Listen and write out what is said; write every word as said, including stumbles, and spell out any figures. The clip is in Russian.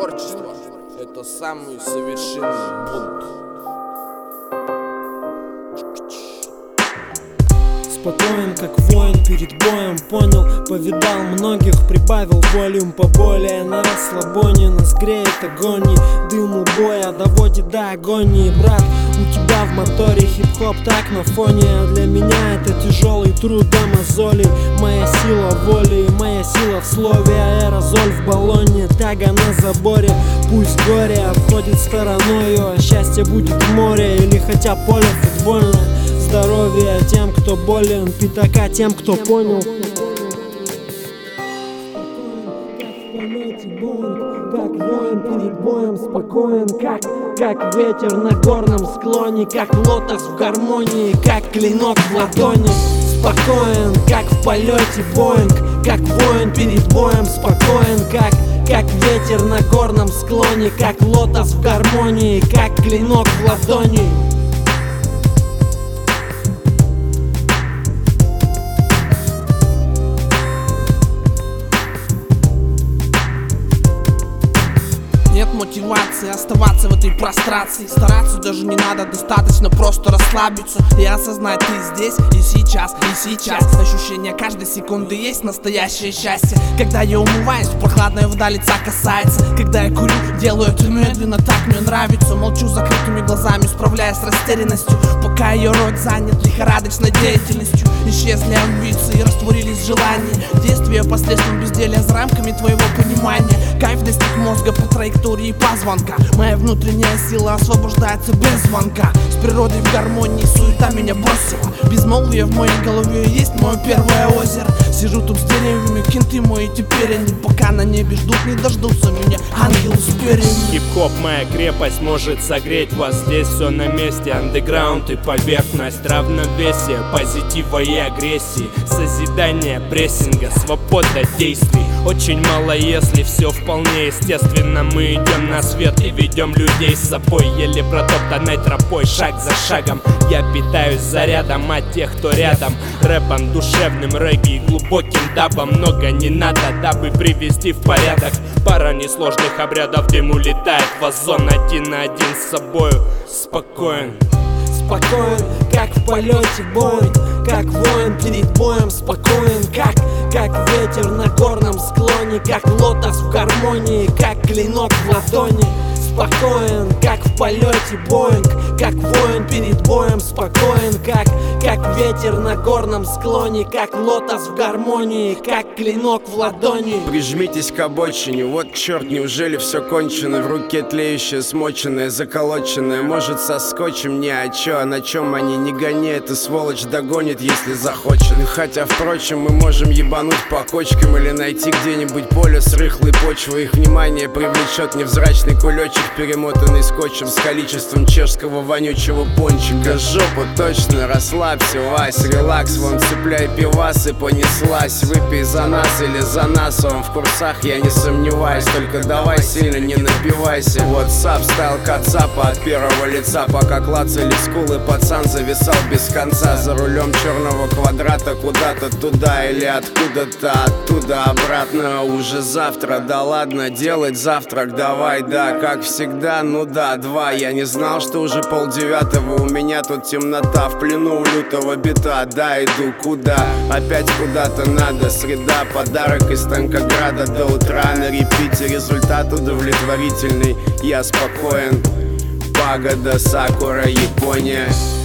Творчество — это самый совершенный бунт. Спокоен, как воин перед боем, понял, повидал многих, прибавил волюм поболее. На расслабоне нас греет огонь, дым боя доводит до агонии. Брат, у тебя в моторе хип-хоп так на фоне, а для меня это тяжелый труд до мозолей. Моя сила воли, моя сила в слове, аэрозоль в баллоне, тяга на заборе. Пусть горе обходит стороною, а счастье будет в море или хотя поле футбольное. Здоровье тем, кто болен, пятака тем, кто понял. Как воин перед боем, спокоен, как, как ветер на горном склоне, как лотос в гармонии, как клинок в ладони. Спокоен, как в полете Боинг, как воин перед боем, спокоен, как, как ветер на горном склоне, как лотос в гармонии, как клинок в ладони. Нет мотивации оставаться в этой прострации. Стараться даже не надо, достаточно просто расслабиться и осознать: ты здесь и сейчас, и сейчас. Ощущение каждой секунды есть настоящее счастье. Когда я умываюсь, прохладная вода лица касается. Когда я курю, делаю это медленно, так мне нравится. Молчу с закрытыми глазами, справляясь с растерянностью, пока ее рот занят лихорадочной деятельностью. Исчезли амбиции и растворились желания. Действия посредством безделия за рамками твоего понимания. Кайф достиг мозга по траектории позвонка. Моя внутренняя сила освобождается без звонка. С природой в гармонии суета меня бросила. Безмолвие в моей голове есть мое первое озеро. Сижу тут с деревьями, кенты мои теперь они, пока на небе ждут, не дождутся меня ангелы с перьями. Хип-хоп моя крепость может согреть вас. Здесь все на месте, андеграунд и поверхность, равновесие позитива и агрессии, созидание прессинга, свобода действий. Очень мало, если все вполне естественно. Мы идем на свет и ведем людей с собой, еле протоптанной тропой, шаг за шагом. Я питаюсь зарядом от тех, кто рядом. Рэпом, душевным регги и глубоким дабом. Много не надо, дабы привести в порядок. Пара несложных обрядов, дым улетает в озон. Один на один с собою, спокоен. Спокоен, как в полете Боинг, как воин перед боем, спокоен, как, как ветер на горном склоне, как лотос в гармонии, как клинок в ладони. Спокоен, как в полете Боинг, как воин перед боем, спокоен, как, как ветер на горном склоне, как лотос в гармонии, как клинок в ладони. Прижмитесь к обочине, вот черт, неужели все кончено? В руке тлеющее, смоченное, заколоченное. Может, со скотчем, не а чё, а на чем они? Не гони, эта сволочь догонит, если захочет. Хотя, впрочем, мы можем ебануть по кочкам или найти где-нибудь поле с рыхлой почвой. Их внимание привлечет невзрачный кулечек, перемотанный скотчем с количеством чешского вонючего пончика. Жопу точно, расслабься, Вась, релакс, вон цепляй пивас и понеслась. Выпей за нас или за нас, он в курсах, я не сомневаюсь. Только давай сильно не напивайся. Вот сап стайл кацапа от первого лица, пока клацали скулы, пацан зависал без конца. За рулем черного квадрата куда-то туда или откуда-то оттуда обратно. Уже завтра, да ладно, делать завтрак давай, да, как всегда, ну да, два. Я не знал, что уже полдевятого, у меня тут темнота, в плену у лютого бита. Да, иду куда? Опять куда-то надо. Среда, подарок из Танкограда до утра на репите. Результат удовлетворительный, я спокоен. Пагода, Сакура, Япония.